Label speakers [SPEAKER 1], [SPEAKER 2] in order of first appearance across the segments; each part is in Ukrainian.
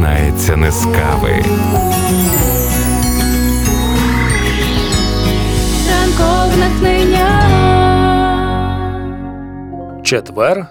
[SPEAKER 1] починається не з кави.
[SPEAKER 2] Ранкове натхнення.
[SPEAKER 3] Четвер,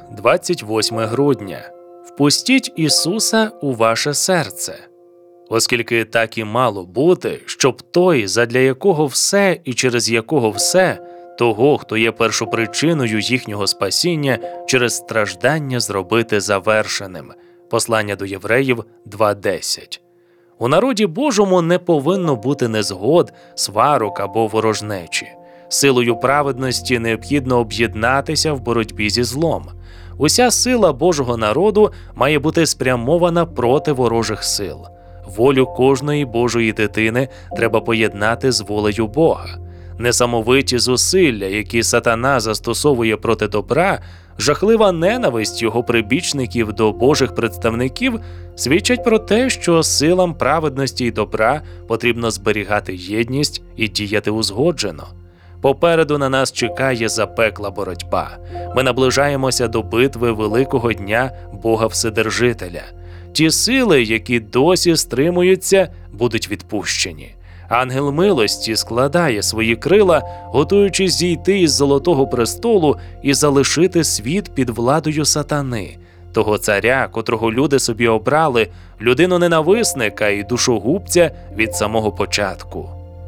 [SPEAKER 3] 28 грудня. Впустіть Ісуса у ваше серце. Оскільки так і мало бути, щоб той, задля якого все і через якого все, того, хто є першопричиною їхнього спасіння, через страждання зробити завершеним. Послання до Євреїв 2:10. У народі Божому не повинно бути незгод, сварок або ворожнечі. Силою праведності необхідно об'єднатися в боротьбі зі злом. Уся сила Божого народу має бути спрямована проти ворожих сил. Волю кожної Божої дитини треба поєднати з волею Бога. Несамовиті зусилля, які сатана застосовує проти добра, жахлива ненависть його прибічників до Божих представників свідчать про те, що силам праведності й добра потрібно зберігати єдність і діяти узгоджено. Попереду на нас чекає запекла боротьба. Ми наближаємося до битви великого дня Бога Вседержителя. Ті сили, які досі стримуються, будуть відпущені. Ангел милості складає свої крила, готуючись зійти із Золотого престолу і залишити світ під владою сатани, того царя, котрого люди собі обрали, людину-ненависника і душогубця від самого початку.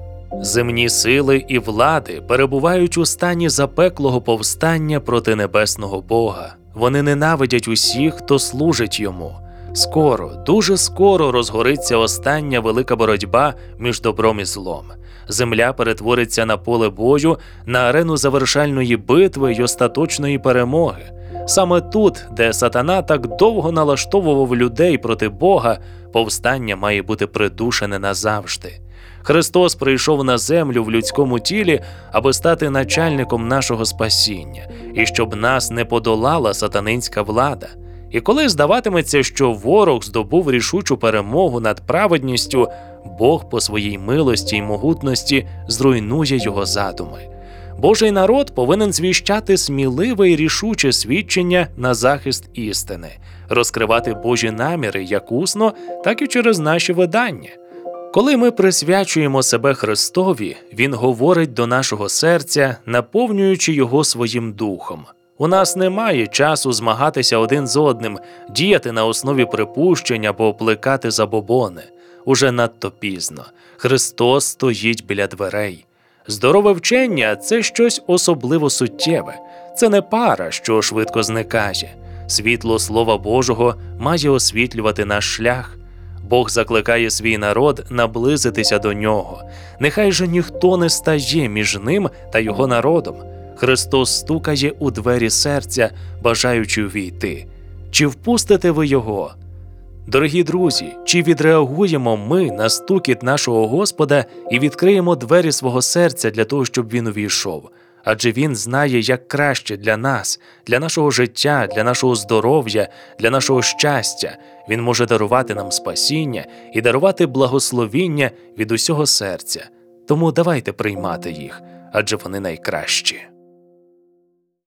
[SPEAKER 3] Земні сили і влади перебувають у стані запеклого повстання проти небесного Бога. Вони ненавидять усіх, хто служить йому. Скоро, дуже скоро розгориться остання велика боротьба між добром і злом. Земля перетвориться на поле бою, на арену завершальної битви й остаточної перемоги. Саме тут, де сатана так довго налаштовував людей проти Бога, повстання має бути придушене назавжди. Христос прийшов на землю в людському тілі, аби стати начальником нашого спасіння, і щоб нас не подолала сатанинська влада. І коли здаватиметься, що ворог здобув рішучу перемогу над праведністю, Бог по своїй милості й могутності зруйнує його задуми. Божий народ повинен звіщати сміливе й рішуче свідчення на захист істини, розкривати Божі наміри як усно, так і через наші видання. Коли ми присвячуємо себе Христові, Він говорить до нашого серця, наповнюючи його своїм духом. У нас немає часу змагатися один з одним, діяти на основі припущень або плекати забобони. Уже надто пізно. Христос стоїть біля дверей. Здорове вчення – це щось особливо суттєве. Це не пара, що швидко зникає. Світло Слова Божого має освітлювати наш шлях. Бог закликає свій народ наблизитися до нього. Нехай же ніхто не стає між ним та його народом. Христос стукає у двері серця, бажаючи увійти. Чи впустите ви Його? Дорогі друзі, чи відреагуємо ми на стукіт нашого Господа і відкриємо двері свого серця для того, щоб Він увійшов? Адже Він знає, як краще для нас, для нашого життя, для нашого здоров'я, для нашого щастя. Він може дарувати нам спасіння і дарувати благословіння від усього серця. Тому давайте приймати їх, адже вони найкращі.